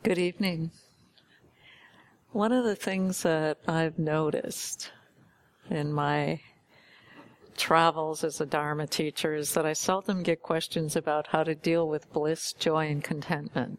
Good evening. One of the things that I've noticed in my travels as a Dharma teacher is that I seldom get questions about how to deal with bliss, joy, and contentment.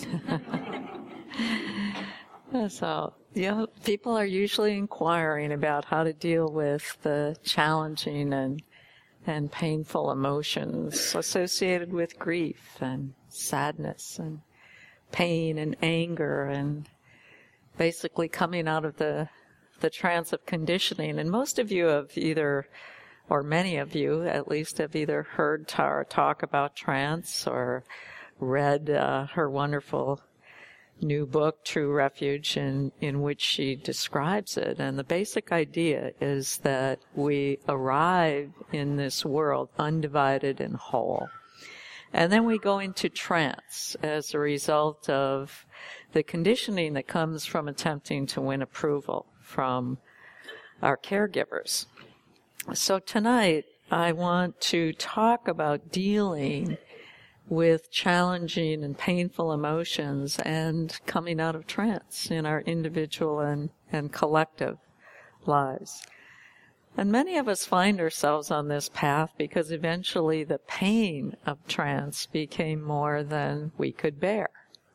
So, people are usually inquiring about how to deal with the challenging and painful emotions associated with grief and sadness and pain and anger, and basically coming out of the trance of conditioning. And most of you have either, or many of you at least, have either heard Tara talk about trance or read her wonderful new book, True Refuge, in which she describes it. And the basic idea is that we arrive in this world undivided and whole. And then we go into trance as a result of the conditioning that comes from attempting to win approval from our caregivers. So tonight, I want to talk about dealing with challenging and painful emotions and coming out of trance in our individual and collective lives. And many of us find ourselves on this path because eventually the pain of trance became more than we could bear.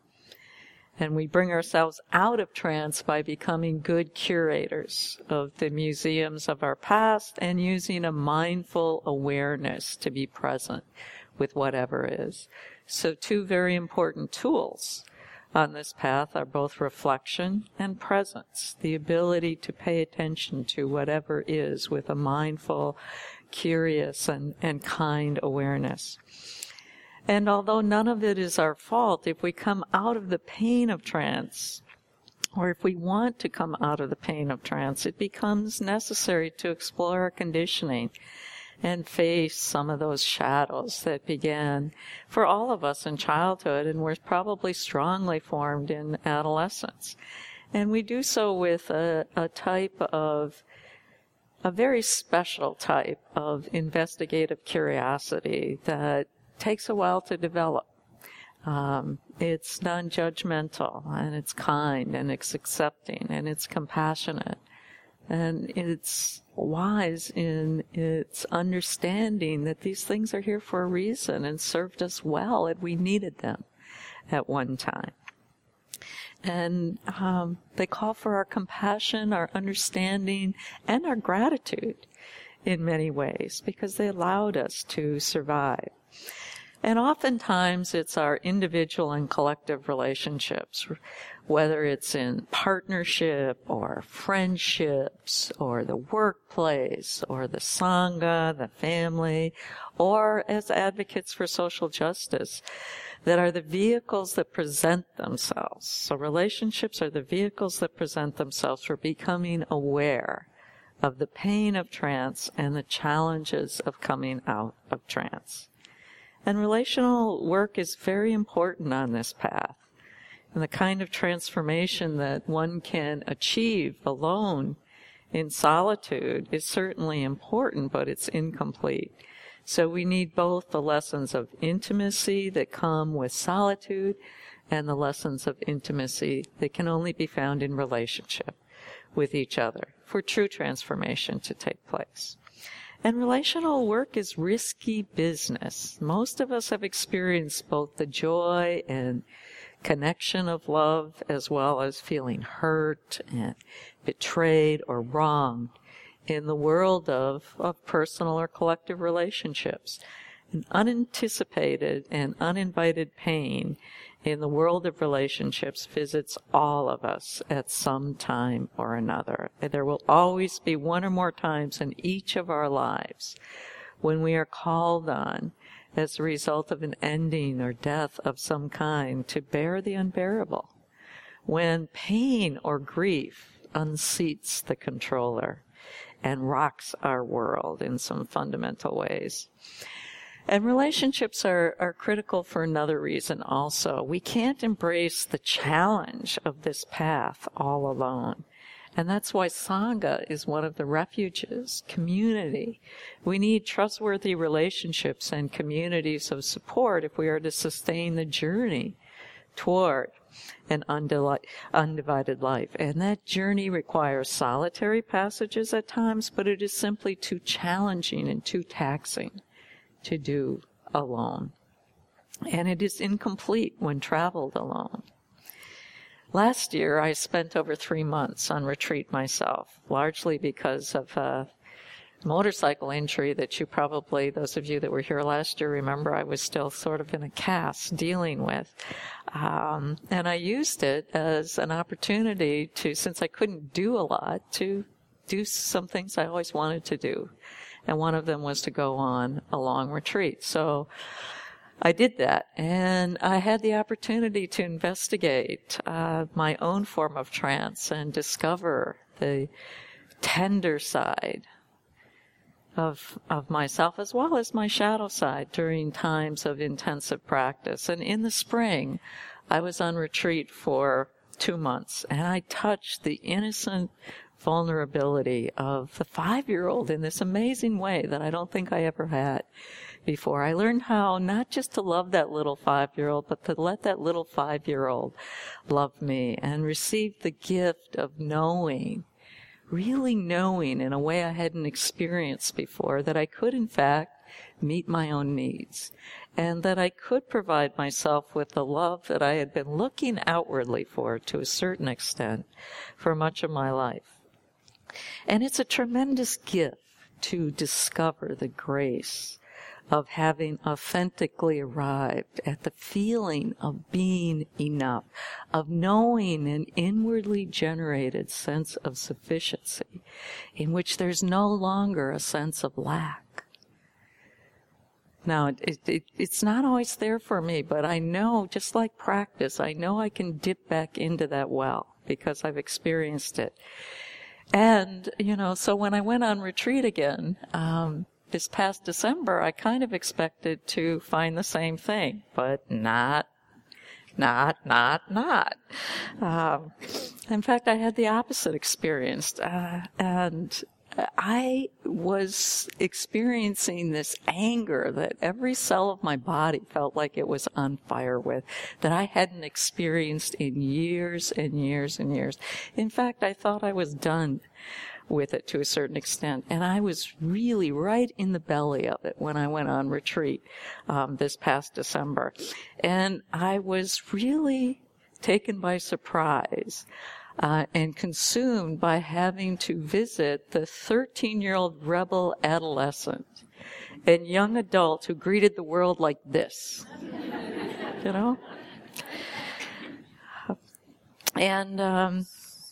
And we bring ourselves out of trance by becoming good curators of the museums of our past and using a mindful awareness to be present with whatever is. So two very important tools on this path are both reflection and presence, the ability to pay attention to whatever is with a mindful, curious, and kind awareness. And although none of it is our fault, if we come out of the pain of trance, or if we want to come out of the pain of trance, it becomes necessary to explore our conditioning and face some of those shadows that began for all of us in childhood and were probably strongly formed in adolescence. And we do so with a very special type of investigative curiosity that takes a while to develop. It's non-judgmental, and it's kind, and it's accepting, and it's compassionate. And it's wise in its understanding that these things are here for a reason and served us well, and we needed them at one time. And they call for our compassion, our understanding, and our gratitude in many ways, because they allowed us to survive. And oftentimes it's our individual and collective relationships, whether it's in partnership or friendships or the workplace or the Sangha, the family, or as advocates for social justice, that are the vehicles that present themselves. So relationships are the vehicles that present themselves for becoming aware of the pain of trance and the challenges of coming out of trance. And relational work is very important on this path. And the kind of transformation that one can achieve alone in solitude is certainly important, but it's incomplete. So we need both the lessons of intimacy that come with solitude and the lessons of intimacy that can only be found in relationship with each other for true transformation to take place. And relational work is risky business. Most of us have experienced both the joy and connection of love as well as feeling hurt and betrayed or wronged in the world of personal or collective relationships. And unanticipated and uninvited pain in the world of relationships visits all of us at some time or another. There will always be one or more times in each of our lives when we are called on as a result of an ending or death of some kind to bear the unbearable, when pain or grief unseats the controller and rocks our world in some fundamental ways. And relationships are critical for another reason also. We can't embrace the challenge of this path all alone. And that's why Sangha is one of the refuges, community. We need trustworthy relationships and communities of support if we are to sustain the journey toward an undivided life. And that journey requires solitary passages at times, but it is simply too challenging and too taxing to do alone. And it is incomplete when traveled alone. Last year, I spent over 3 months on retreat myself, largely because of a motorcycle injury that you probably, those of you that were here last year, remember I was still sort of in a cast dealing with. And I used it as an opportunity to, since I couldn't do a lot, to do some things I always wanted to do. And one of them was to go on a long retreat. So I did that, and I had the opportunity to investigate my own form of trance and discover the tender side of myself, as well as my shadow side during times of intensive practice. And in the spring, I was on retreat for 2 months, and I touched the innocent vulnerability of the 5-year-old in this amazing way that I don't think I ever had before. I learned how not just to love that little 5-year-old, but to let that little 5-year-old love me, and receive the gift of knowing, really knowing in a way I hadn't experienced before, that I could in fact meet my own needs, and that I could provide myself with the love that I had been looking outwardly for to a certain extent for much of my life. And it's a tremendous gift to discover the grace of having authentically arrived at the feeling of being enough, of knowing an inwardly generated sense of sufficiency in which there's no longer a sense of lack. Now, it's not always there for me, but I know, just like practice, I know I can dip back into that well because I've experienced it. And, so when I went on retreat again, this past December, I kind of expected to find the same thing, but not. In fact, I had the opposite experience, and I was experiencing this anger that every cell of my body felt like it was on fire with, that I hadn't experienced in years and years and years. In fact, I thought I was done with it to a certain extent, and I was really right in the belly of it when I went on retreat this past December. And I was really taken by surprise and consumed by having to visit the 13-year-old rebel adolescent and young adult who greeted the world like this, And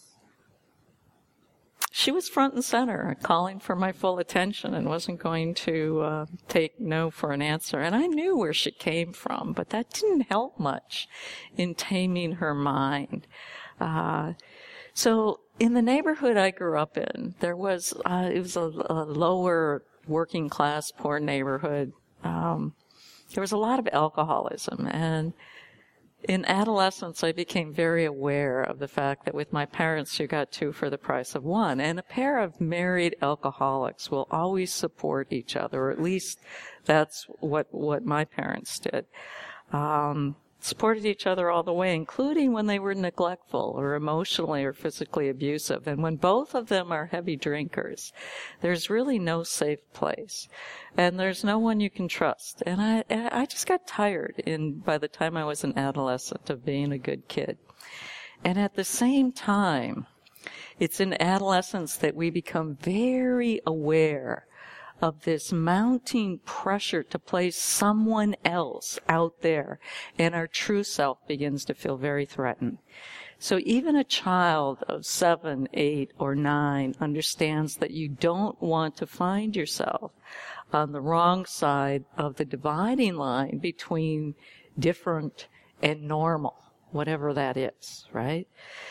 she was front and center, calling for my full attention, and wasn't going to take no for an answer. And I knew where she came from, but that didn't help much in taming her mind. So in the neighborhood I grew up in, there was, it was a lower working class, poor neighborhood. There was a lot of alcoholism, and in adolescence, I became very aware of the fact that with my parents, you got 2 for the price of 1. And a pair of married alcoholics will always support each other, or at least that's what my parents did. Supported each other all the way, including when they were neglectful or emotionally or physically abusive. And when both of them are heavy drinkers, there's really no safe place. And there's no one you can trust. And I just got tired by the time I was an adolescent of being a good kid. And at the same time, it's in adolescence that we become very aware of this mounting pressure to place someone else out there, and our true self begins to feel very threatened. So even a child of 7, 8, or 9 understands that you don't want to find yourself on the wrong side of the dividing line between different and normal, whatever that is, right?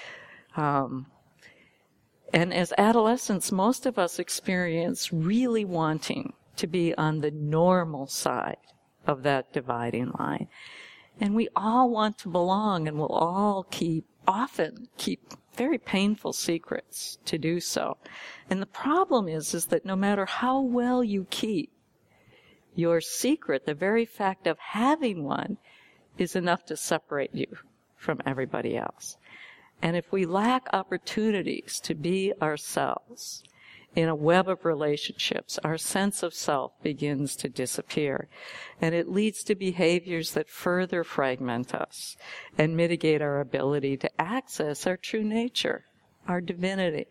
And as adolescents, most of us experience really wanting to be on the normal side of that dividing line. And we all want to belong, and we'll all often keep very painful secrets to do so. And the problem is that no matter how well you keep your secret, the very fact of having one is enough to separate you from everybody else. And if we lack opportunities to be ourselves in a web of relationships, our sense of self begins to disappear. And it leads to behaviors that further fragment us and mitigate our ability to access our true nature, our divinity.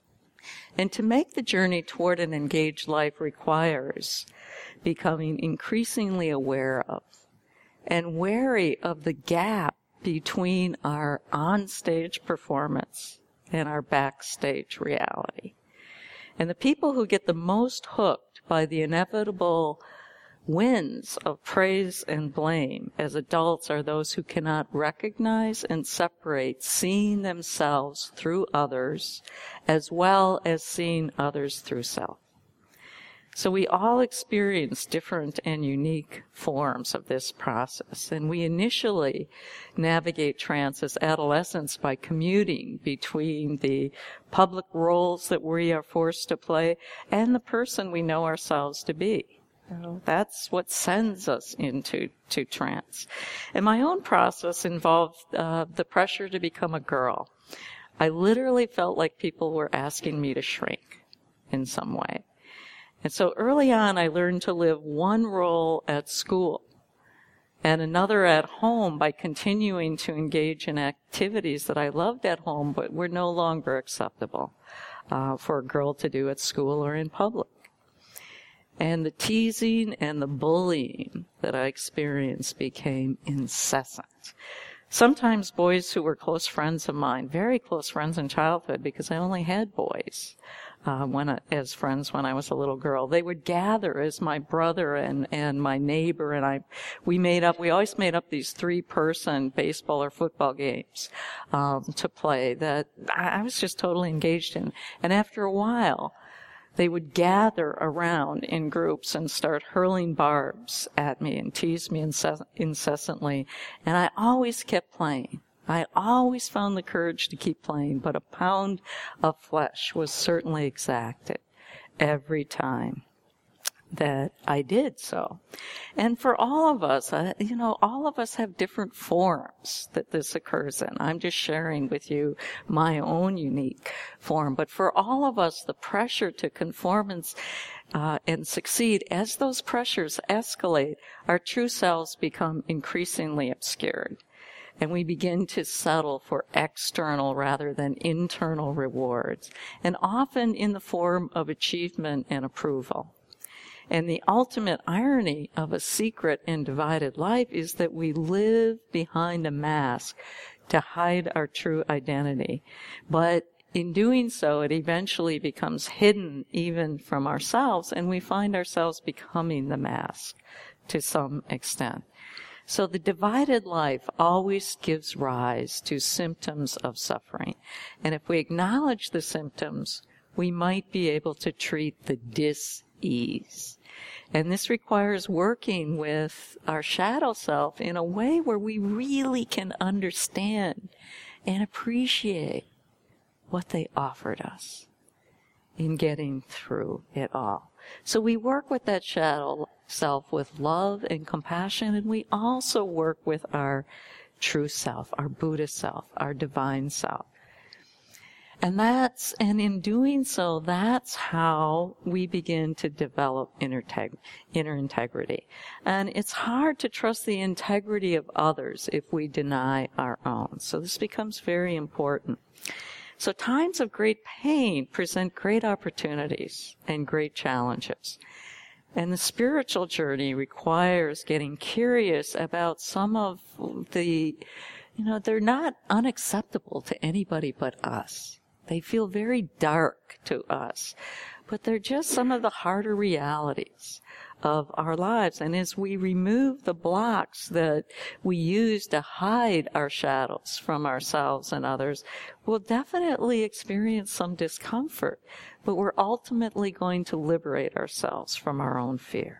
And to make the journey toward an engaged life requires becoming increasingly aware of and wary of the gap between our onstage performance and our backstage reality. And the people who get the most hooked by the inevitable winds of praise and blame as adults are those who cannot recognize and separate seeing themselves through others as well as seeing others through self. So we all experience different and unique forms of this process, and we initially navigate trance as adolescents by commuting between the public roles that we are forced to play and the person we know ourselves to be. That's what sends us into trance. And my own process involved the pressure to become a girl. I literally felt like people were asking me to shrink in some way. And so early on, I learned to live one role at school and another at home by continuing to engage in activities that I loved at home but were no longer acceptable for a girl to do at school or in public. And the teasing and the bullying that I experienced became incessant. Sometimes boys who were close friends of mine, very close friends in childhood, because I only had boys as friends when I was a little girl, they would gather as my brother and my neighbor and we always made up these 3-person baseball or football games to play that I was just totally engaged in. And after a while, they would gather around in groups and start hurling barbs at me and tease me incessantly. And I always kept playing. I always found the courage to keep playing, but a pound of flesh was certainly exacted every time that I did so. And for all of us, all of us have different forms that this occurs in. I'm just sharing with you my own unique form. But for all of us, the pressure to conform and succeed, as those pressures escalate, our true selves become increasingly obscured. And we begin to settle for external rather than internal rewards, and often in the form of achievement and approval. And the ultimate irony of a secret and divided life is that we live behind a mask to hide our true identity. But in doing so, it eventually becomes hidden even from ourselves, and we find ourselves becoming the mask to some extent. So the divided life always gives rise to symptoms of suffering. And if we acknowledge the symptoms, we might be able to treat the dis-ease. And this requires working with our shadow self in a way where we really can understand and appreciate what they offered us in getting through it all. So we work with that shadow self with love and compassion, and we also work with our true self, our Buddha self, our divine self. And in doing so, that's how we begin to develop inner integrity. And it's hard to trust the integrity of others if we deny our own. So this becomes very important. So times of great pain present great opportunities and great challenges. And the spiritual journey requires getting curious about some of the, they're not unacceptable to anybody but us. They feel very dark to us, but they're just some of the harder realities of our lives. And as we remove the blocks that we use to hide our shadows from ourselves and others, we'll definitely experience some discomfort, but we're ultimately going to liberate ourselves from our own fear.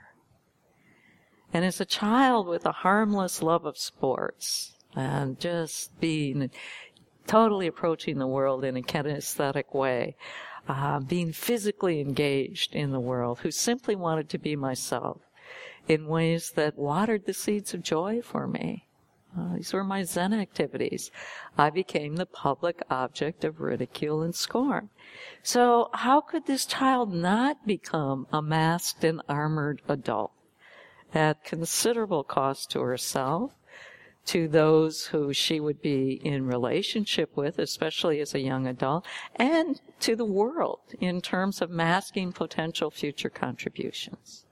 And as a child with a harmless love of sports and just totally approaching the world in a kinesthetic way, being physically engaged in the world, who simply wanted to be myself in ways that watered the seeds of joy for me. These were my Zen activities. I became the public object of ridicule and scorn. So how could this child not become a masked and armored adult at considerable cost to herself, to those who she would be in relationship with, especially as a young adult, and to the world in terms of masking potential future contributions?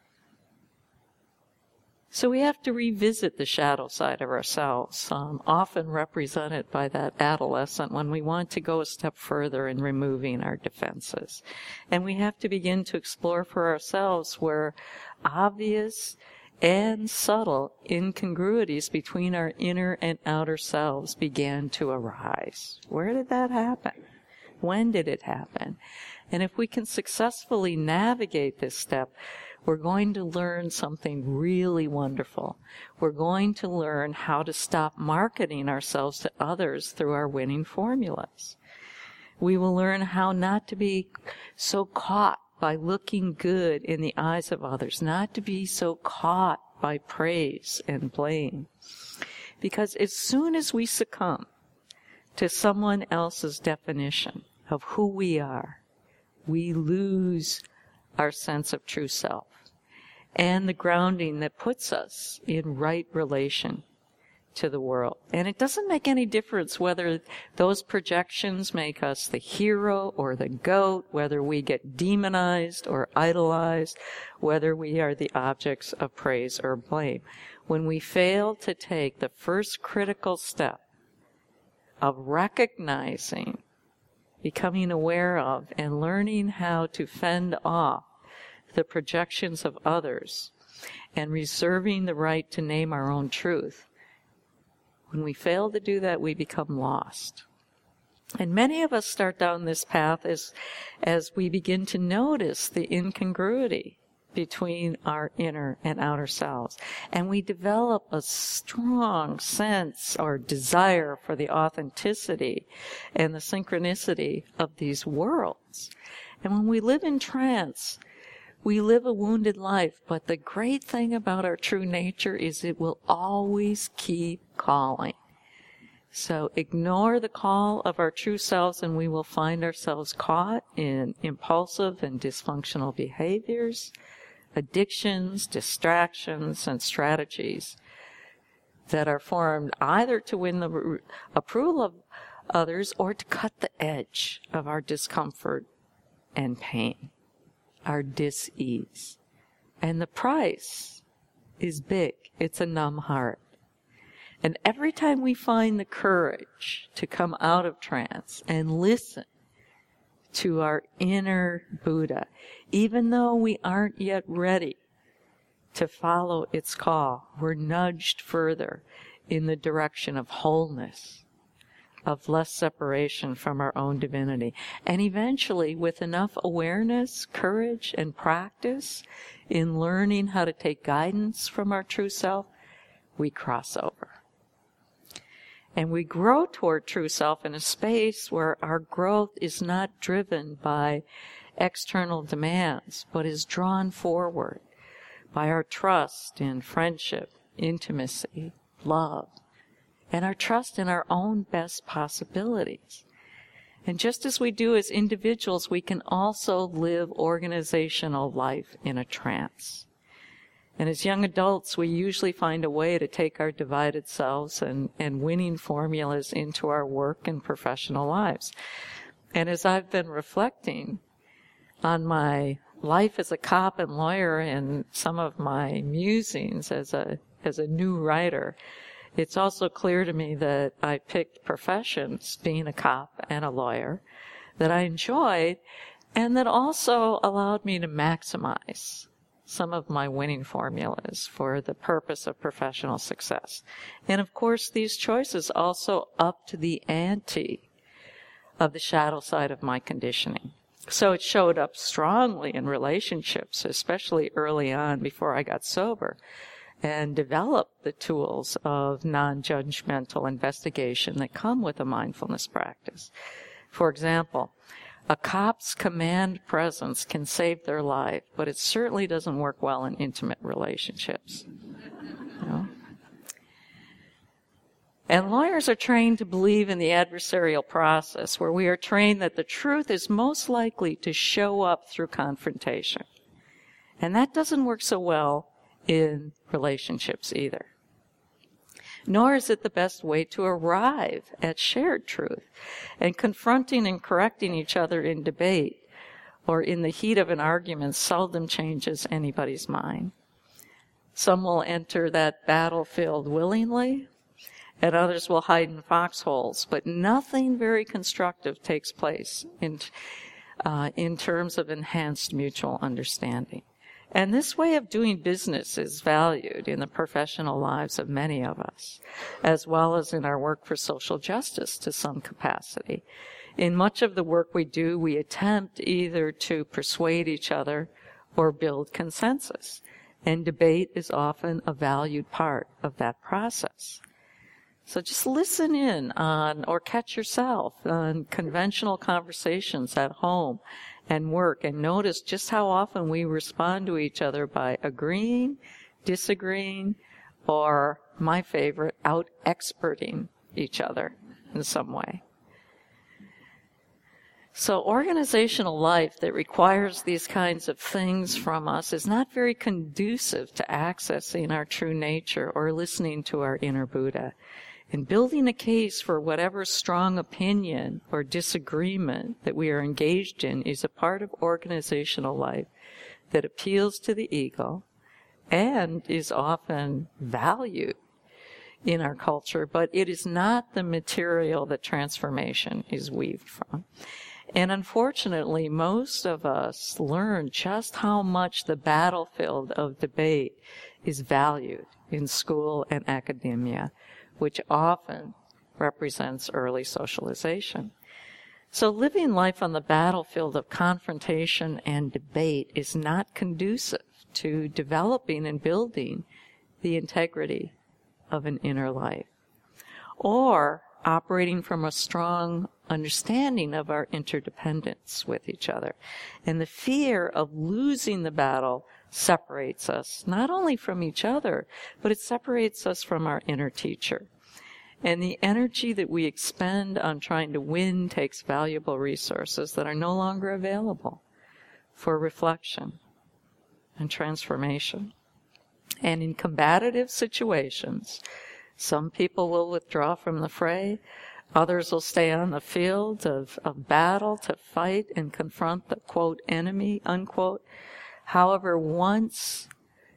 So we have to revisit the shadow side of ourselves, often represented by that adolescent when we want to go a step further in removing our defenses. And we have to begin to explore for ourselves where obvious and subtle incongruities between our inner and outer selves began to arise. Where did that happen? When did it happen? And if we can successfully navigate this step, we're going to learn something really wonderful. We're going to learn how to stop marketing ourselves to others through our winning formulas. We will learn how not to be so caught by looking good in the eyes of others, not to be so caught by praise and blame. Because as soon as we succumb to someone else's definition of who we are, we lose our sense of true self and the grounding that puts us in right relation to the world. And it doesn't make any difference whether those projections make us the hero or the goat, whether we get demonized or idolized, whether we are the objects of praise or blame. When we fail to take the first critical step of recognizing, becoming aware of, and learning how to fend off the projections of others and reserving the right to name our own truth, when we fail to do that, we become lost. And many of us start down this path as we begin to notice the incongruity between our inner and outer selves. And we develop a strong sense or desire for the authenticity and the synchronicity of these worlds. And when we live in trance, we live a wounded life, but the great thing about our true nature is it will always keep calling. So ignore the call of our true selves and we will find ourselves caught in impulsive and dysfunctional behaviors, addictions, distractions, and strategies that are formed either to win the approval of others or to cut the edge of our discomfort and pain, our dis-ease. And the price is big. It's a numb heart. And every time we find the courage to come out of trance and listen to our inner Buddha, even though we aren't yet ready to follow its call, we're nudged further in the direction of wholeness, of less separation from our own divinity. And eventually, with enough awareness, courage, and practice in learning how to take guidance from our true self, we cross over. And we grow toward true self in a space where our growth is not driven by external demands, but is drawn forward by our trust in friendship, intimacy, love, and our trust in our own best possibilities. And just as we do as individuals, we can also live organizational life in a trance. And as young adults, we usually find a way to take our divided selves and winning formulas into our work and professional lives. And as I've been reflecting on my life as a cop and lawyer and some of my musings as a new writer, it's also clear to me that I picked professions, being a cop and a lawyer, that I enjoyed and that also allowed me to maximize some of my winning formulas for the purpose of professional success. And of course, these choices also upped the ante of the shadow side of my conditioning. So it showed up strongly in relationships, especially early on before I got sober, and developed the tools of non-judgmental investigation that come with a mindfulness practice. For example, a cop's command presence can save their life, but it certainly doesn't work well in intimate relationships. You know? And lawyers are trained to believe in the adversarial process, where we are trained that the truth is most likely to show up through confrontation. And that doesn't work so well in relationships either. Nor is it the best way to arrive at shared truth. And confronting and correcting each other in debate or in the heat of an argument seldom changes anybody's mind. Some will enter that battlefield willingly, and others will hide in foxholes, but nothing very constructive takes place in terms of enhanced mutual understanding. And this way of doing business is valued in the professional lives of many of us, as well as in our work for social justice to some capacity. In much of the work we do, we attempt either to persuade each other or build consensus, and debate is often a valued part of that process. So just listen in on, or catch yourself on conventional conversations at home and work, and notice just how often we respond to each other by agreeing, disagreeing, or, my favorite, out-experting each other in some way. So organizational life that requires these kinds of things from us is not very conducive to accessing our true nature or listening to our inner Buddha. And building a case for whatever strong opinion or disagreement that we are engaged in is a part of organizational life that appeals to the ego and is often valued in our culture, but it is not the material that transformation is weaved from. And unfortunately, most of us learn just how much the battlefield of debate is valued in school and academia, which often represents early socialization. So living life on the battlefield of confrontation and debate is not conducive to developing and building the integrity of an inner life, or operating from a strong understanding of our interdependence with each other. And the fear of losing the battle separates us, not only from each other, but it separates us from our inner teacher. And the energy that we expend on trying to win takes valuable resources that are no longer available for reflection and transformation. And in combative situations, some people will withdraw from the fray, others will stay on the field of battle to fight and confront the, quote, enemy, unquote. However, once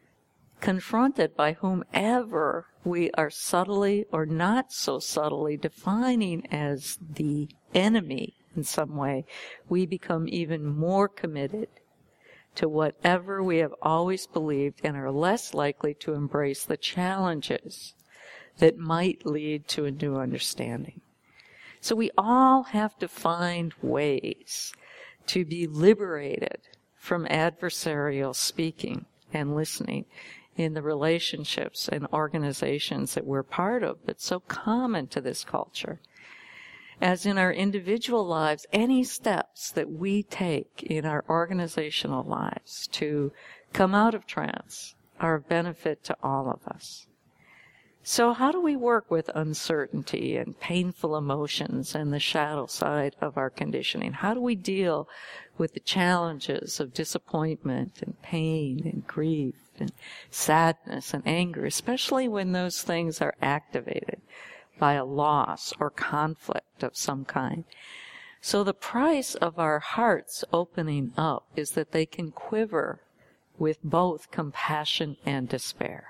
confronted by whomever we are subtly or not so subtly defining as the enemy in some way, we become even more committed to whatever we have always believed and are less likely to embrace the challenges that might lead to a new understanding. So we all have to find ways to be liberated from adversarial speaking and listening in the relationships and organizations that we're part of, that's so common to this culture. As in our individual lives, any steps that we take in our organizational lives to come out of trance are of benefit to all of us. So how do we work with uncertainty and painful emotions and the shadow side of our conditioning? How do we deal with the challenges of disappointment and pain and grief and sadness and anger, especially when those things are activated by a loss or conflict of some kind? So the price of our hearts opening up is that they can quiver with both compassion and despair.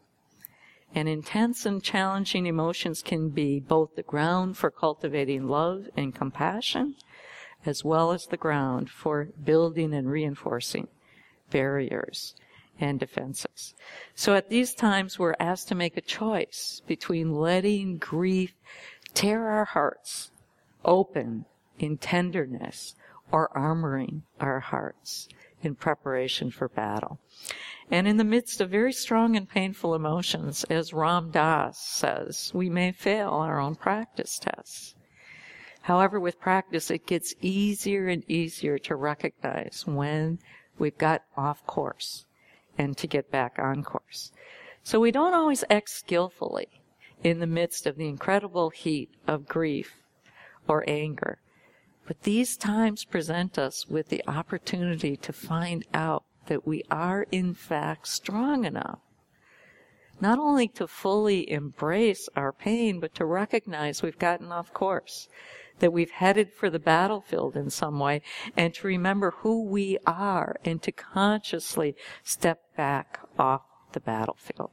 And intense and challenging emotions can be both the ground for cultivating love and compassion, as well as the ground for building and reinforcing barriers and defenses. So at these times, we're asked to make a choice between letting grief tear our hearts open in tenderness or armoring our hearts in preparation for battle. And in the midst of very strong and painful emotions, as Ram Dass says, we may fail on our own practice tests. However, with practice, it gets easier and easier to recognize when we've got off course and to get back on course. So we don't always act skillfully in the midst of the incredible heat of grief or anger. But these times present us with the opportunity to find out that we are in fact strong enough, not only to fully embrace our pain, but to recognize we've gotten off course, that we've headed for the battlefield in some way, and to remember who we are and to consciously step back off the battlefield.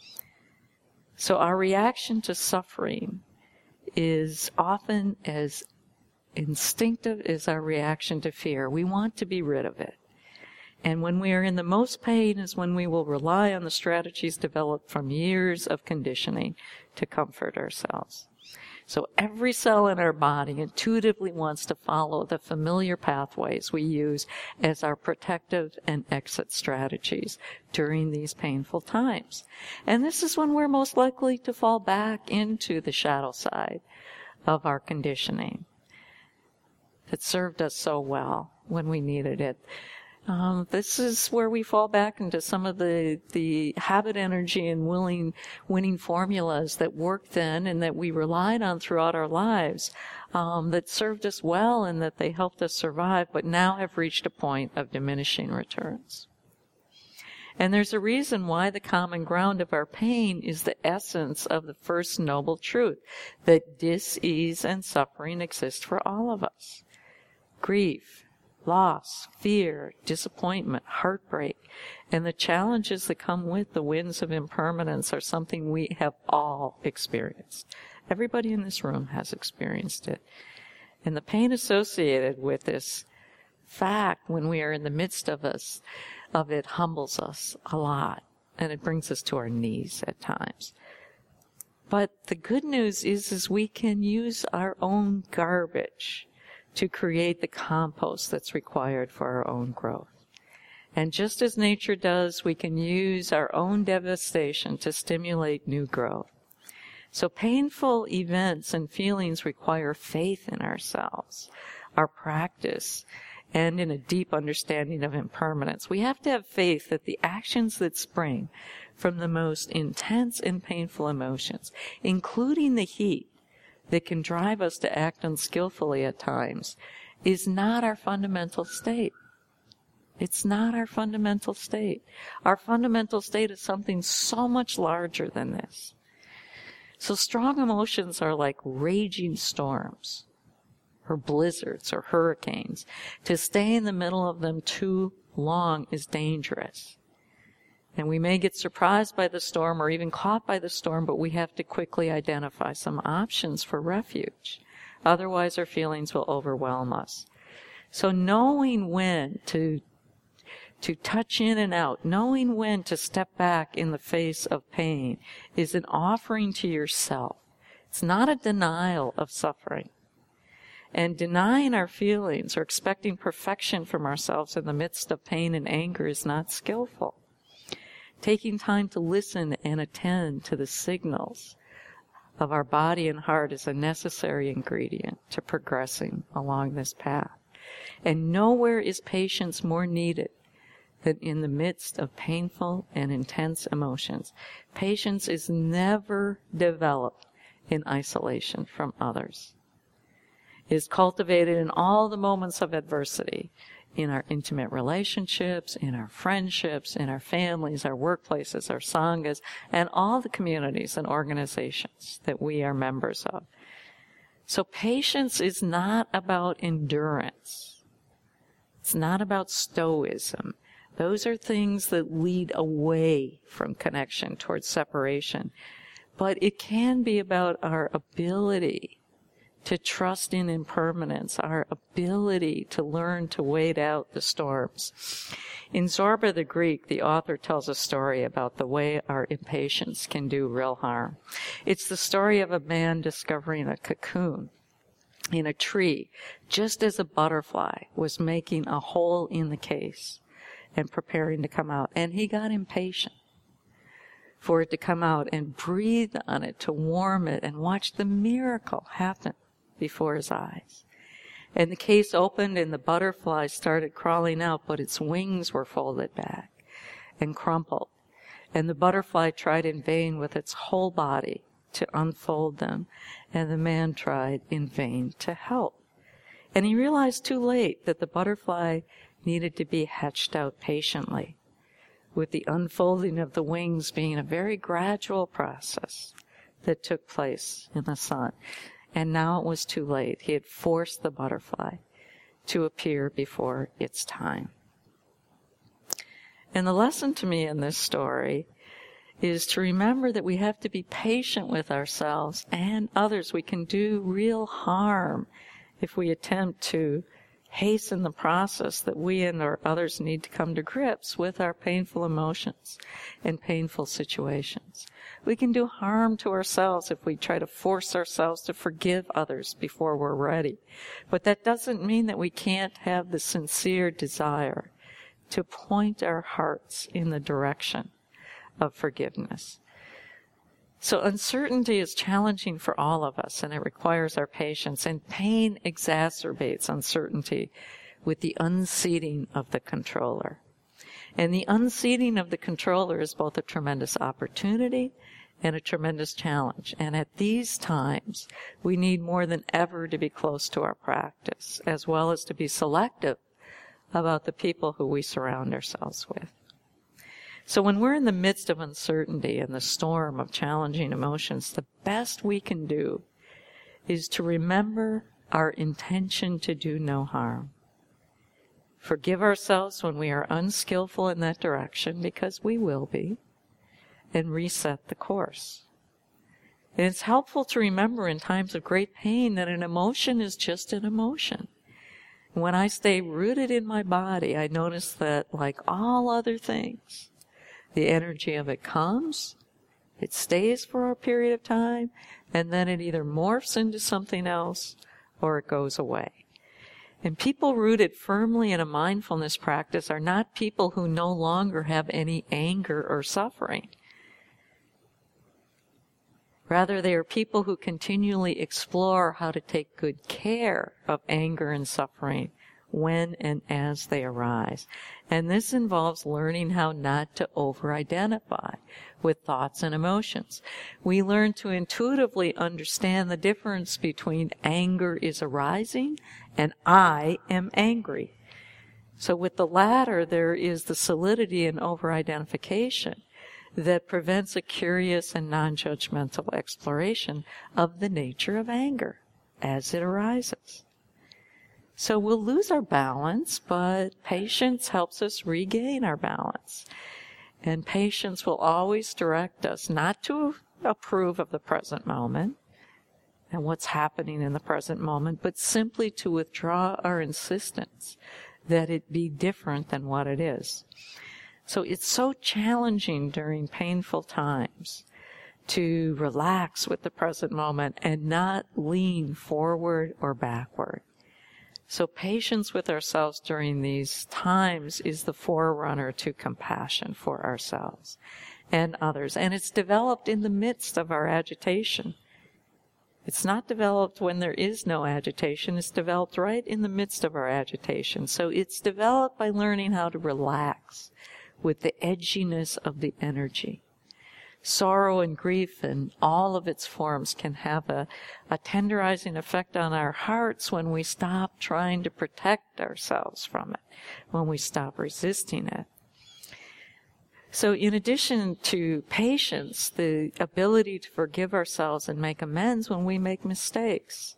So our reaction to suffering is often as instinctive as our reaction to fear. We want to be rid of it. And when we are in the most pain is when we will rely on the strategies developed from years of conditioning to comfort ourselves. So every cell in our body intuitively wants to follow the familiar pathways we use as our protective and exit strategies during these painful times. And this is when we're most likely to fall back into the shadow side of our conditioning that served us so well when we needed it. This is where we fall back into some of the habit, energy, and winning formulas that worked then and that we relied on throughout our lives, that served us well and that they helped us survive, but now have reached a point of diminishing returns. And there's a reason why the common ground of our pain is the essence of the first noble truth, that dis-ease and suffering exist for all of us. Grief, loss, fear, disappointment, heartbreak, and the challenges that come with the winds of impermanence are something we have all experienced. Everybody in this room has experienced it. And the pain associated with this fact when we are in the midst of it humbles us a lot, and it brings us to our knees at times. But the good news is we can use our own garbage to create the compost that's required for our own growth. And just as nature does, we can use our own devastation to stimulate new growth. So painful events and feelings require faith in ourselves, our practice, and in a deep understanding of impermanence. We have to have faith that the actions that spring from the most intense and painful emotions, including the heat, that can drive us to act unskillfully at times, is not our fundamental state. It's not our fundamental state. Our fundamental state is something so much larger than this. So strong emotions are like raging storms, or blizzards, or hurricanes. To stay in the middle of them too long is dangerous. And we may get surprised by the storm or even caught by the storm, but we have to quickly identify some options for refuge. Otherwise, our feelings will overwhelm us. So knowing when to touch in and out, knowing when to step back in the face of pain is an offering to yourself. It's not a denial of suffering. And denying our feelings or expecting perfection from ourselves in the midst of pain and anger is not skillful. Taking time to listen and attend to the signals of our body and heart is a necessary ingredient to progressing along this path. And nowhere is patience more needed than in the midst of painful and intense emotions. Patience is never developed in isolation from others. It is cultivated in all the moments of adversity, in our intimate relationships, in our friendships, in our families, our workplaces, our sanghas, and all the communities and organizations that we are members of. So patience is not about endurance. It's not about stoicism. Those are things that lead away from connection towards separation. But it can be about our ability to trust in impermanence, our ability to learn to wait out the storms. In Zorba the Greek, the author tells a story about the way our impatience can do real harm. It's the story of a man discovering a cocoon in a tree just as a butterfly was making a hole in the case and preparing to come out. And he got impatient for it to come out and breathe on it to warm it and watch the miracle happen before his eyes. And the case opened and the butterfly started crawling out, but its wings were folded back and crumpled. And the butterfly tried in vain with its whole body to unfold them, and the man tried in vain to help. And he realized too late that the butterfly needed to be hatched out patiently, with the unfolding of the wings being a very gradual process that took place in the sun. And now it was too late. He had forced the butterfly to appear before its time. And the lesson to me in this story is to remember that we have to be patient with ourselves and others. We can do real harm if we attempt to hasten the process that we and our others need to come to grips with our painful emotions and painful situations. We can do harm to ourselves if we try to force ourselves to forgive others before we're ready. But that doesn't mean that we can't have the sincere desire to point our hearts in the direction of forgiveness. So uncertainty is challenging for all of us, and it requires our patience. And pain exacerbates uncertainty with the unseating of the controller. And the unseating of the controller is both a tremendous opportunity and a tremendous challenge. And at these times, we need more than ever to be close to our practice, as well as to be selective about the people who we surround ourselves with. So when we're in the midst of uncertainty and the storm of challenging emotions, the best we can do is to remember our intention to do no harm. Forgive ourselves when we are unskillful in that direction, because we will be, and reset the course. And it's helpful to remember in times of great pain that an emotion is just an emotion. When I stay rooted in my body, I notice that, like all other things, the energy of it comes, it stays for a period of time, and then it either morphs into something else or it goes away. And people rooted firmly in a mindfulness practice are not people who no longer have any anger or suffering. Rather, they are people who continually explore how to take good care of anger and suffering when and as they arise. And this involves learning how not to over-identify with thoughts and emotions. We learn to intuitively understand the difference between anger is arising and I am angry. So with the latter, there is the solidity in over-identification that prevents a curious and non-judgmental exploration of the nature of anger as it arises. So we'll lose our balance, but patience helps us regain our balance. And patience will always direct us not to approve of the present moment and what's happening in the present moment, but simply to withdraw our insistence that it be different than what it is. So it's so challenging during painful times to relax with the present moment and not lean forward or backward. So patience with ourselves during these times is the forerunner to compassion for ourselves and others. And it's developed in the midst of our agitation. It's not developed when there is no agitation. It's developed right in the midst of our agitation. So it's developed by learning how to relax with the edginess of the energy. Sorrow and grief in all of its forms can have a tenderizing effect on our hearts when we stop trying to protect ourselves from it, when we stop resisting it. So in addition to patience, the ability to forgive ourselves and make amends when we make mistakes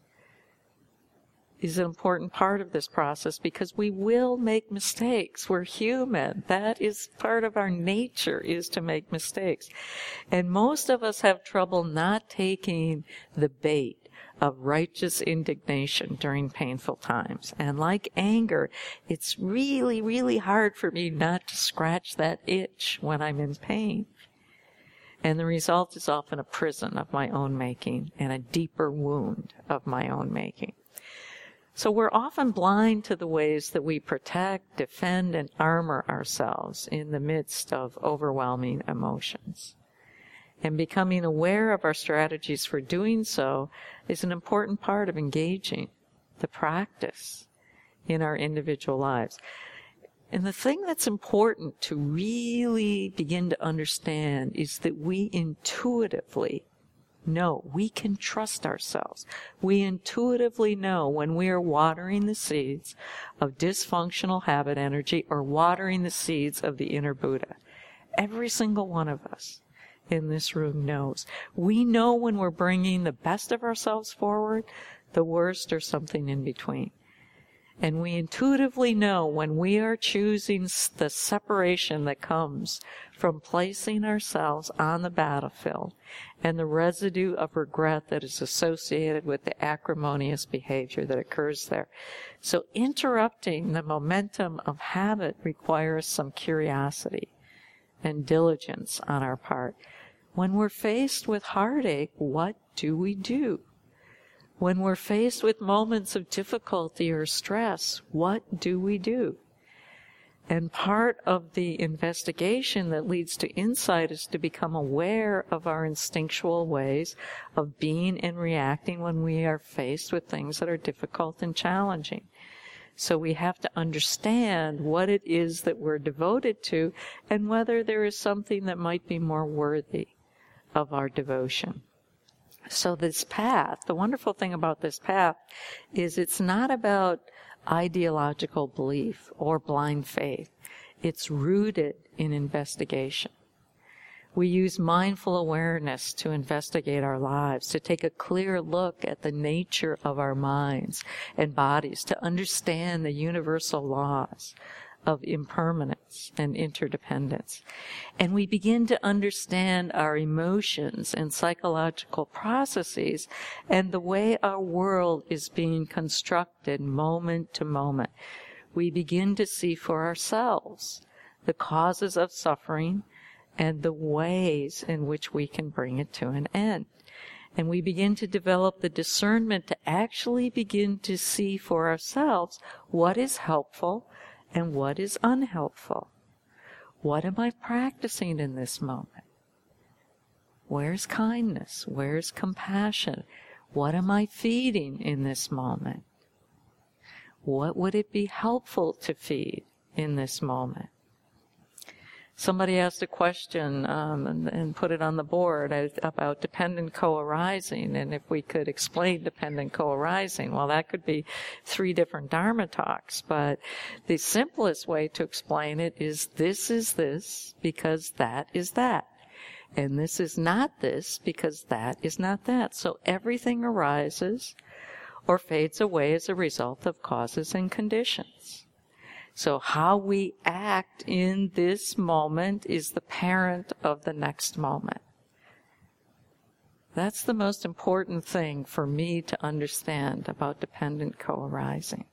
is an important part of this process, because we will make mistakes. We're human. That is part of our nature, is to make mistakes. And most of us have trouble not taking the bait of righteous indignation during painful times. And like anger, it's really, really hard for me not to scratch that itch when I'm in pain. And the result is often a prison of my own making and a deeper wound of my own making. So we're often blind to the ways that we protect, defend, and armor ourselves in the midst of overwhelming emotions. And becoming aware of our strategies for doing so is an important part of engaging the practice in our individual lives. And the thing that's important to really begin to understand is that we intuitively No, we can trust ourselves. We intuitively know when we are watering the seeds of dysfunctional habit energy or watering the seeds of the inner Buddha. Every single one of us in this room knows. We know when we're bringing the best of ourselves forward, the worst, or something in between. And we intuitively know when we are choosing the separation that comes from placing ourselves on the battlefield and the residue of regret that is associated with the acrimonious behavior that occurs there. So interrupting the momentum of habit requires some curiosity and diligence on our part. When we're faced with heartache, what do we do? When we're faced with moments of difficulty or stress, what do we do? And part of the investigation that leads to insight is to become aware of our instinctual ways of being and reacting when we are faced with things that are difficult and challenging. So we have to understand what it is that we're devoted to and whether there is something that might be more worthy of our devotion. So this path, the wonderful thing about this path is it's not about ideological belief or blind faith. It's rooted in investigation. We use mindful awareness to investigate our lives, to take a clear look at the nature of our minds and bodies, to understand the universal laws of impermanence and interdependence. And we begin to understand our emotions and psychological processes and the way our world is being constructed moment to moment. We begin to see for ourselves the causes of suffering and the ways in which we can bring it to an end. And we begin to develop the discernment to actually begin to see for ourselves what is helpful and what is unhelpful. What am I practicing in this moment? Where's kindness? Where's compassion? What am I feeding in this moment? What would it be helpful to feed in this moment? Somebody asked a question and put it on the board about dependent co-arising, and if we could explain dependent co-arising. Well, that could be 3 different Dharma talks, but the simplest way to explain it is this because that is that. And this is not this because that is not that. So everything arises or fades away as a result of causes and conditions. So how we act in this moment is the parent of the next moment. That's the most important thing for me to understand about dependent co-arising.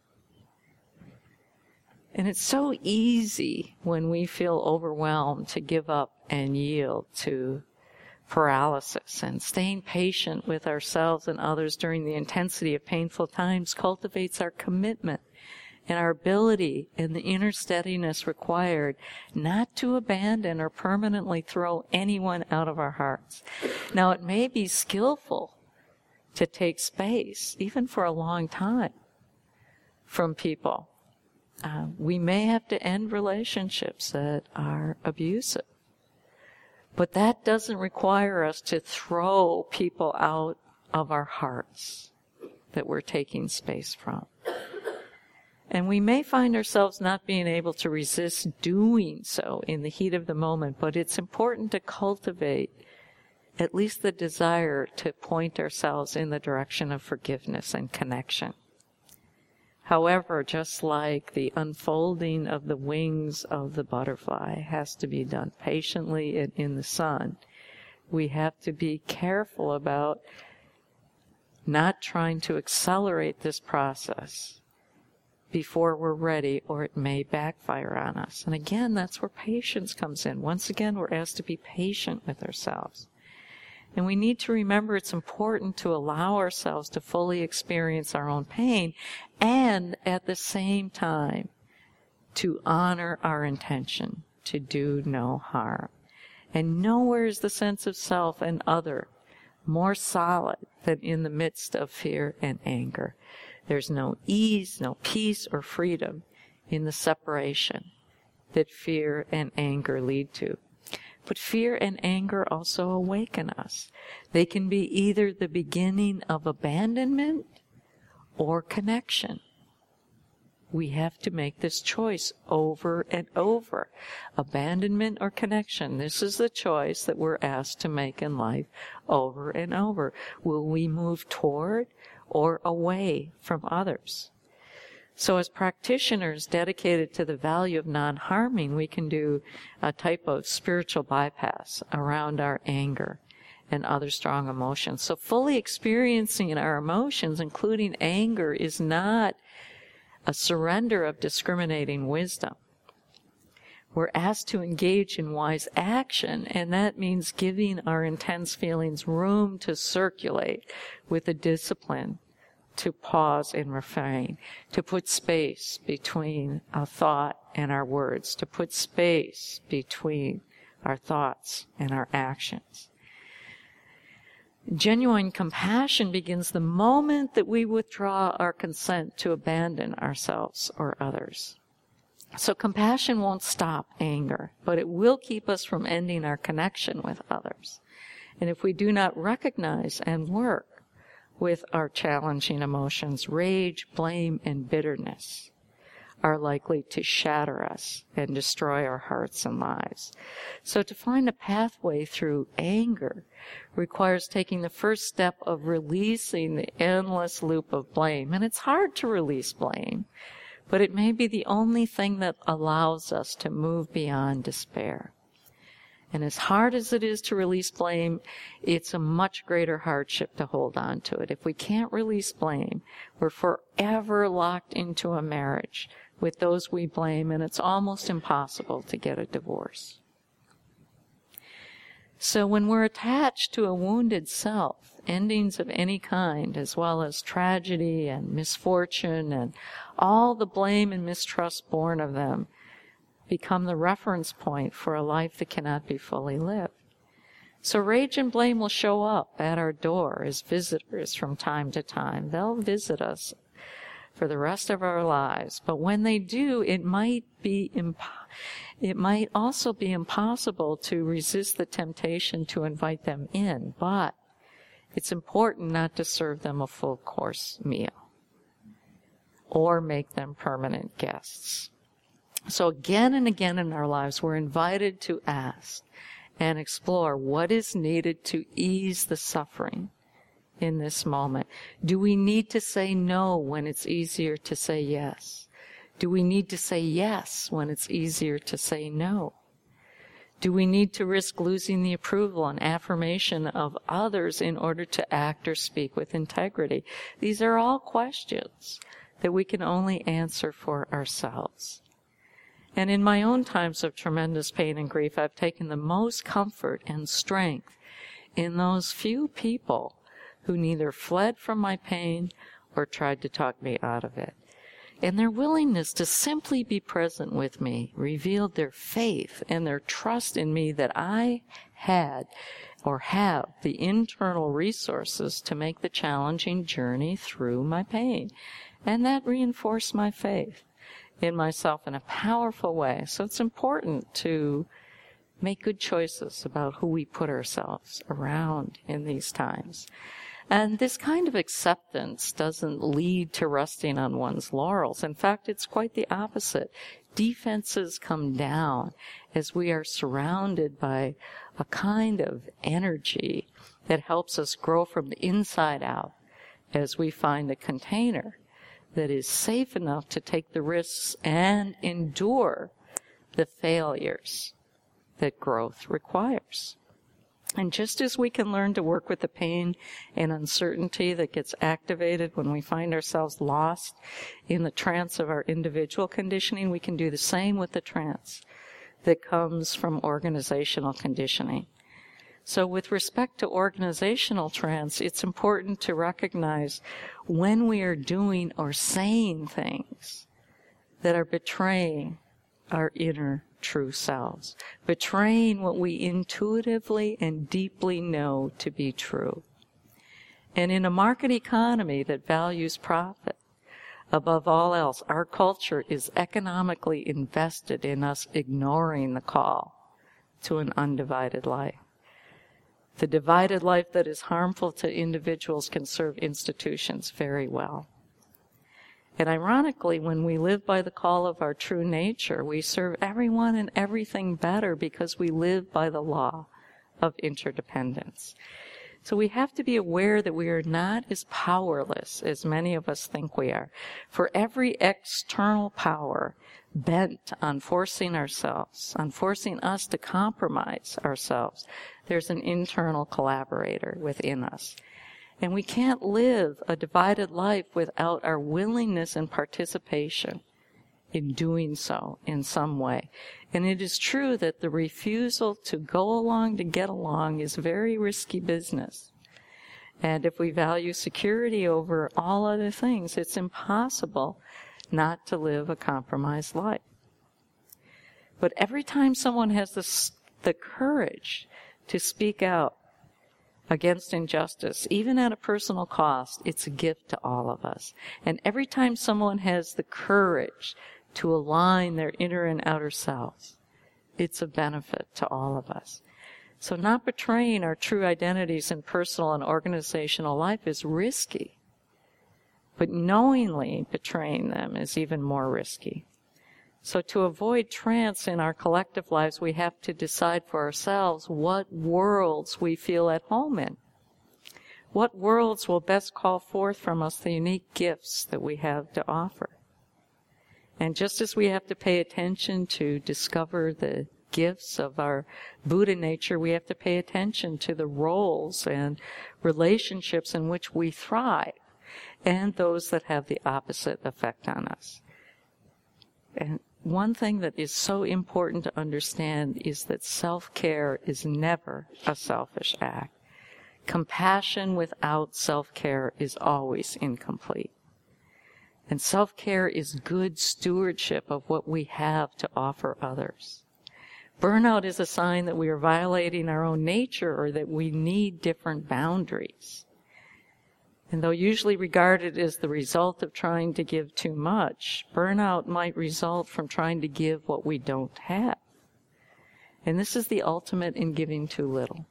And it's so easy when we feel overwhelmed to give up and yield to paralysis, and staying patient with ourselves and others during the intensity of painful times cultivates our commitment and our ability and the inner steadiness required not to abandon or permanently throw anyone out of our hearts. Now, it may be skillful to take space, even for a long time, from people. We may have to end relationships that are abusive. But that doesn't require us to throw people out of our hearts that we're taking space from. And we may find ourselves not being able to resist doing so in the heat of the moment, but it's important to cultivate at least the desire to point ourselves in the direction of forgiveness and connection. However, just like the unfolding of the wings of the butterfly has to be done patiently and in the sun, we have to be careful about not trying to accelerate this process before we're ready, or it may backfire on us. And again, that's where patience comes in. Once again, we're asked to be patient with ourselves. And we need to remember it's important to allow ourselves to fully experience our own pain and at the same time to honor our intention to do no harm. And nowhere is the sense of self and other more solid than in the midst of fear and anger. There's no ease, no peace or freedom in the separation that fear and anger lead to. But fear and anger also awaken us. They can be either the beginning of abandonment or connection. We have to make this choice over and over. Abandonment or connection. This is the choice that we're asked to make in life over and over. Will we move toward or away from others? So as practitioners dedicated to the value of non-harming, we can do a type of spiritual bypass around our anger and other strong emotions. So fully experiencing our emotions, including anger, is not a surrender of discriminating wisdom. We're asked to engage in wise action, and that means giving our intense feelings room to circulate with a discipline to pause and refrain, to put space between our thought and our words, to put space between our thoughts and our actions. Genuine compassion begins the moment that we withdraw our consent to abandon ourselves or others. So compassion won't stop anger, but it will keep us from ending our connection with others. And if we do not recognize and work with our challenging emotions, rage, blame, and bitterness are likely to shatter us and destroy our hearts and lives. So to find a pathway through anger requires taking the first step of releasing the endless loop of blame. And it's hard to release blame, but it may be the only thing that allows us to move beyond despair. And as hard as it is to release blame, it's a much greater hardship to hold on to it. If we can't release blame, we're forever locked into a marriage with those we blame, and it's almost impossible to get a divorce. So when we're attached to a wounded self, endings of any kind, as well as tragedy and misfortune and all the blame and mistrust born of them, become the reference point for a life that cannot be fully lived. So rage and blame will show up at our door as visitors from time to time. They'll visit us for the rest of our lives. But when they do, it might also be impossible to resist the temptation to invite them in. But it's important not to serve them a full course meal or make them permanent guests. So again and again in our lives, we're invited to ask and explore what is needed to ease the suffering in this moment. Do we need to say no when it's easier to say yes? Do we need to say yes when it's easier to say no? Do we need to risk losing the approval and affirmation of others in order to act or speak with integrity? These are all questions that we can only answer for ourselves. And in my own times of tremendous pain and grief, I've taken the most comfort and strength in those few people who neither fled from my pain or tried to talk me out of it. And their willingness to simply be present with me revealed their faith and their trust in me that I had or have the internal resources to make the challenging journey through my pain. And that reinforced my faith in myself in a powerful way. So it's important to make good choices about who we put ourselves around in these times. And this kind of acceptance doesn't lead to resting on one's laurels. In fact, it's quite the opposite. Defenses come down as we are surrounded by a kind of energy that helps us grow from the inside out as we find a container that is safe enough to take the risks and endure the failures that growth requires. And just as we can learn to work with the pain and uncertainty that gets activated when we find ourselves lost in the trance of our individual conditioning, we can do the same with the trance that comes from organizational conditioning. So with respect to organizational trance, it's important to recognize when we are doing or saying things that are betraying our inner true selves, betraying what we intuitively and deeply know to be true. And in a market economy that values profit above all else, our culture is economically invested in us ignoring the call to an undivided life. The divided life that is harmful to individuals can serve institutions very well. And ironically, when we live by the call of our true nature, we serve everyone and everything better because we live by the law of interdependence. So we have to be aware that we are not as powerless as many of us think we are. For every external power bent on forcing ourselves, on forcing us to compromise ourselves, there's an internal collaborator within us. And we can't live a divided life without our willingness and participation in doing so in some way. And it is true that the refusal to go along to get along is very risky business. And if we value security over all other things, it's impossible not to live a compromised life. But every time someone has the courage to speak out against injustice, even at a personal cost, it's a gift to all of us. And every time someone has the courage to align their inner and outer selves, it's a benefit to all of us. So not betraying our true identities in personal and organizational life is risky, but knowingly betraying them is even more risky. So to avoid trance in our collective lives, we have to decide for ourselves what worlds we feel at home in. What worlds will best call forth from us the unique gifts that we have to offer. And just as we have to pay attention to discover the gifts of our Buddha nature, we have to pay attention to the roles and relationships in which we thrive and those that have the opposite effect on us. And one thing that is so important to understand is that self-care is never a selfish act. Compassion without self-care is always incomplete. And self-care is good stewardship of what we have to offer others. Burnout is a sign that we are violating our own nature or that we need different boundaries. And though usually regarded as the result of trying to give too much, burnout might result from trying to give what we don't have. And this is the ultimate in giving too little.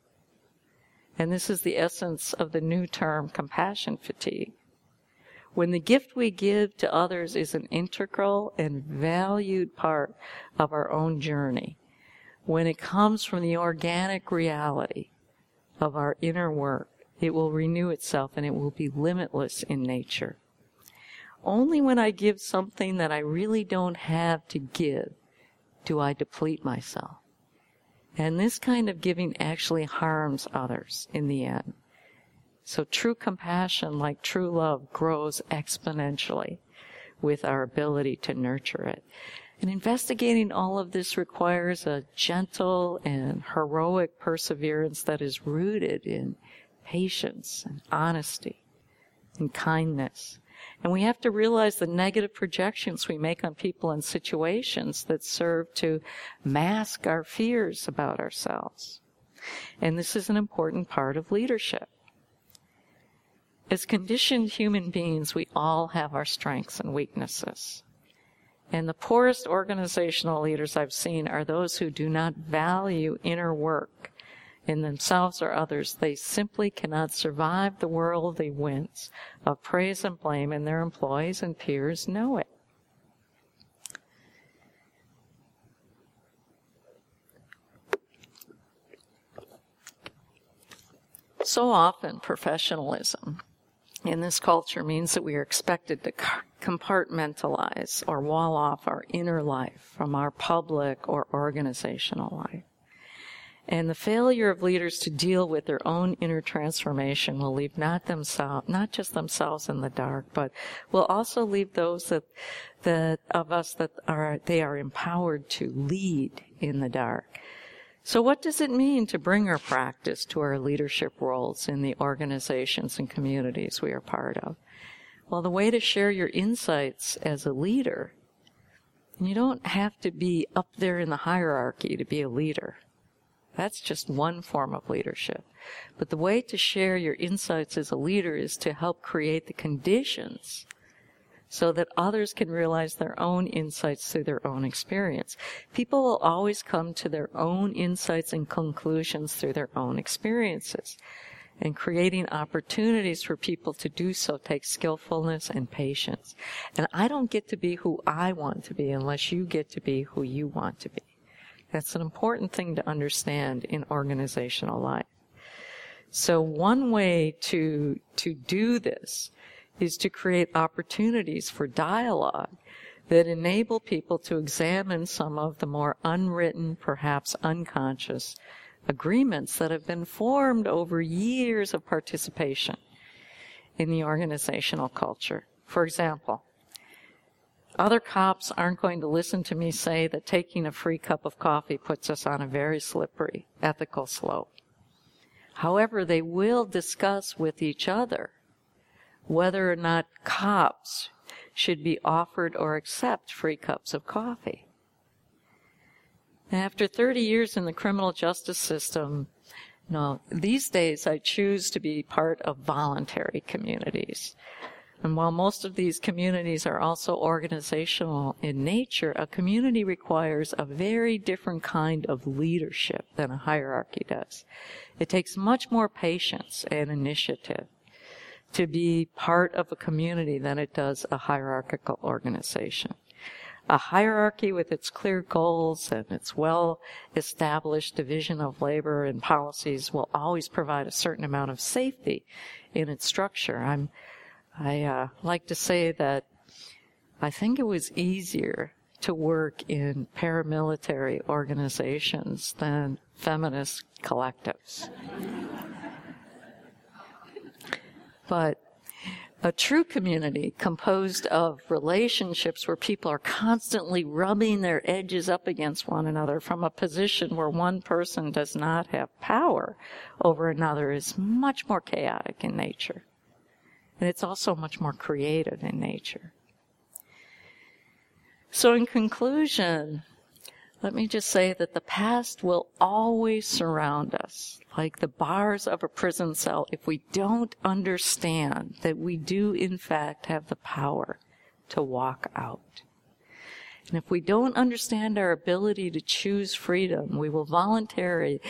And this is the essence of the new term compassion fatigue. When the gift we give to others is an integral and valued part of our own journey, when it comes from the organic reality of our inner work, it will renew itself and it will be limitless in nature. Only when I give something that I really don't have to give do I deplete myself. And this kind of giving actually harms others in the end. So true compassion, like true love, grows exponentially with our ability to nurture it. And investigating all of this requires a gentle and heroic perseverance that is rooted in patience and honesty and kindness. And we have to realize the negative projections we make on people and situations that serve to mask our fears about ourselves. And this is an important part of leadership. As conditioned human beings, we all have our strengths and weaknesses. And the poorest organizational leaders I've seen are those who do not value inner work in themselves or others. They simply cannot survive the worldly winds of praise and blame, and their employees and peers know it. So often, professionalism in this culture means that we are expected to compartmentalize or wall off our inner life from our public or organizational life. And the failure of leaders to deal with their own inner transformation will leave not just themselves in the dark, but will also leave those that they are empowered to lead in the dark. So what does it mean to bring our practice to our leadership roles in the organizations and communities we are part of? Well, the way to share your insights as a leader, and you don't have to be up there in the hierarchy to be a leader. That's just one form of leadership. But the way to share your insights as a leader is to help create the conditions so that others can realize their own insights through their own experience. People will always come to their own insights and conclusions through their own experiences. And creating opportunities for people to do so takes skillfulness and patience. And I don't get to be who I want to be unless you get to be who you want to be. That's an important thing to understand in organizational life. So one way to do this is to create opportunities for dialogue that enable people to examine some of the more unwritten, perhaps unconscious, agreements that have been formed over years of participation in the organizational culture. For example, other cops aren't going to listen to me say that taking a free cup of coffee puts us on a very slippery ethical slope. However, they will discuss with each other whether or not cops should be offered or accept free cups of coffee. After 30 years in the criminal justice system, these days I choose to be part of voluntary communities. And while most of these communities are also organizational in nature, a community requires a very different kind of leadership than a hierarchy does. It takes much more patience and initiative to be part of a community than it does a hierarchical organization. A hierarchy with its clear goals and its well-established division of labor and policies will always provide a certain amount of safety in its structure. I like to say that I think it was easier to work in paramilitary organizations than feminist collectives. But a true community composed of relationships where people are constantly rubbing their edges up against one another from a position where one person does not have power over another is much more chaotic in nature. And it's also much more creative in nature. So in conclusion, let me just say that the past will always surround us, like the bars of a prison cell, if we don't understand that we do, in fact, have the power to walk out. And if we don't understand our ability to choose freedom, we will voluntarily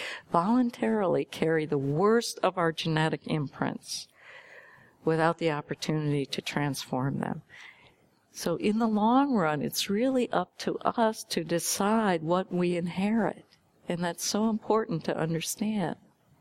carry the worst of our genetic imprints without the opportunity to transform them. So in the long run, it's really up to us to decide what we inherit. And that's so important to understand.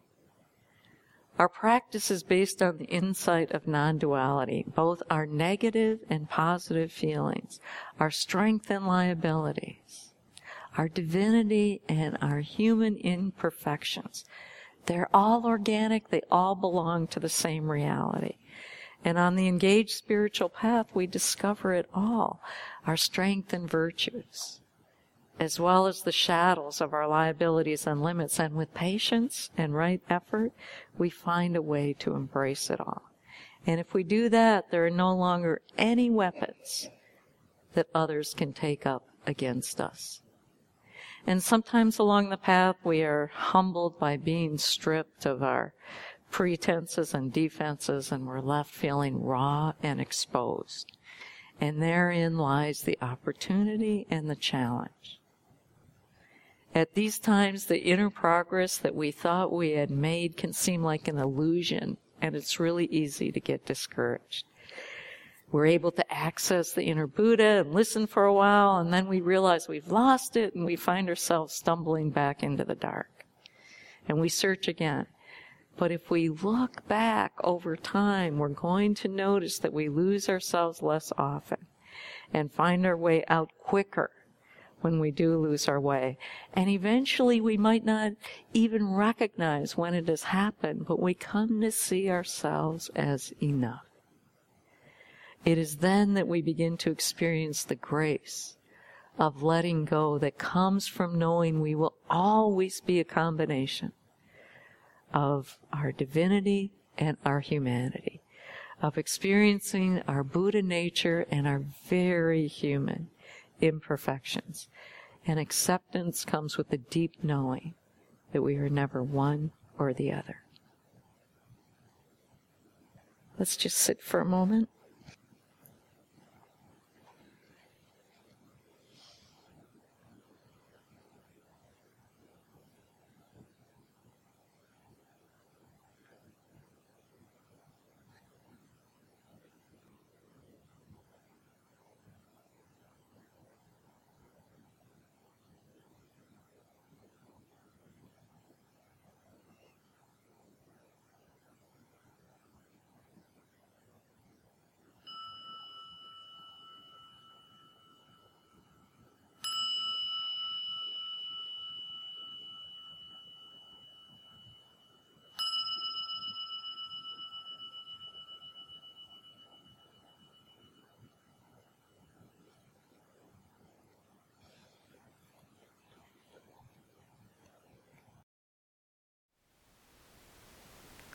Our practice is based on the insight of non-duality, both our negative and positive feelings, our strength and liabilities, our divinity and our human imperfections. They're all organic. They all belong to the same reality. And on the engaged spiritual path, we discover it all, our strength and virtues, as well as the shadows of our liabilities and limits. And with patience and right effort, we find a way to embrace it all. And if we do that, there are no longer any weapons that others can take up against us. And sometimes along the path, we are humbled by being stripped of our pretenses and defenses, and we're left feeling raw and exposed. And therein lies the opportunity and the challenge. At these times, the inner progress that we thought we had made can seem like an illusion, and it's really easy to get discouraged. We're able to access the inner Buddha and listen for a while, and then we realize we've lost it, and we find ourselves stumbling back into the dark. And we search again. But if we look back over time, we're going to notice that we lose ourselves less often and find our way out quicker when we do lose our way. And eventually we might not even recognize when it has happened, but we come to see ourselves as enough. It is then that we begin to experience the grace of letting go that comes from knowing we will always be a combination of our divinity and our humanity, of experiencing our Buddha nature and our very human imperfections. And acceptance comes with a deep knowing that we are never one or the other. Let's just sit for a moment.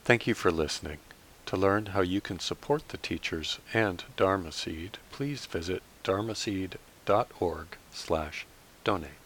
Thank you for listening. To learn how you can support the teachers and Dharma Seed, please visit dharmaseed.org/donate.